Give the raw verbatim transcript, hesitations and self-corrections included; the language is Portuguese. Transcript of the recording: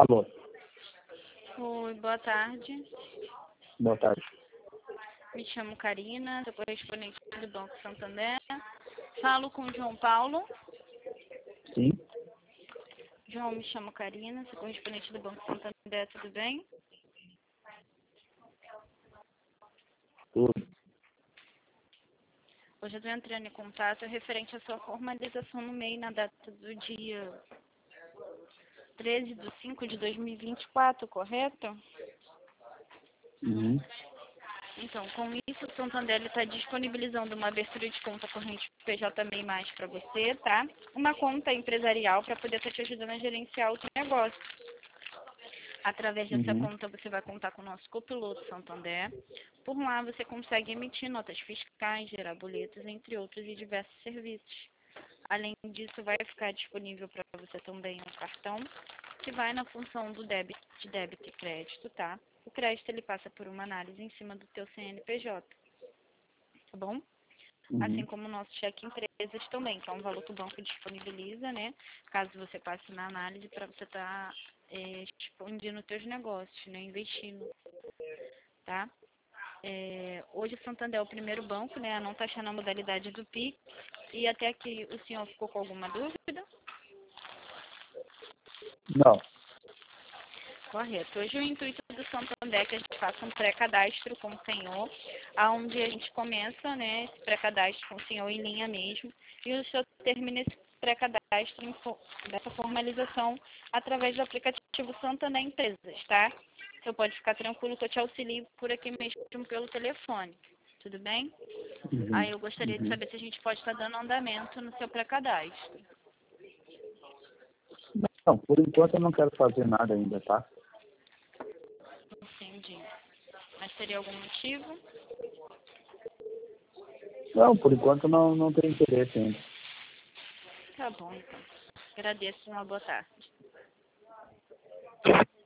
Alô, Oi, boa tarde. boa tarde. Me chamo Karina, sou correspondente do Banco Santander. Falo com o João Paulo. Sim, João, me chamo Karina, sou correspondente do Banco Santander, tudo bem? tudo. Hoje eu estou entrando em contato referente à sua formalização no M E I na data do dia treze de cinco de dois mil e vinte e quatro, correto? Uhum. Então, com isso, o Santander está disponibilizando uma abertura de conta corrente P J M E I para você, tá? Uma conta empresarial para poder estar te ajudando a gerenciar o seu negócio. Através dessa Uhum. conta, você vai contar com o nosso copiloto Santander. Por lá, você consegue emitir notas fiscais, gerar boletos, entre outros, e diversos serviços. Além disso, vai ficar disponível para você também um cartão que vai na função do débito, de débito e crédito, tá? O crédito, ele passa por uma análise em cima do teu C N P J, tá bom? Assim Uhum. como o nosso cheque empresas também, que é um valor que o banco disponibiliza, né? Caso você passe na análise para você estar é, expandindo os seus negócios, né? Investindo, tá? É, hoje o Santander é o primeiro banco, né? A não taxar na modalidade do Pix. E até aqui o senhor ficou com alguma dúvida? Não. Correto. Hoje o intuito do Santander é que a gente faça um pré-cadastro com o senhor, onde a gente começa, né, esse pré-cadastro com o senhor em linha mesmo, e o senhor termina esse pré-cadastro em fo- dessa formalização através do aplicativo Santander Empresas, tá? Você pode ficar tranquilo que eu te auxilio por aqui mesmo pelo telefone, tudo bem? Uhum. Aí eu gostaria de Uhum. saber se a gente pode estar dando andamento no seu pré-cadastro. Não, por enquanto eu não quero fazer nada ainda, tá? Entendi. Mas teria algum motivo? Não, por enquanto não, não tenho interesse ainda. Tá bom, então. Agradeço, uma boa tarde.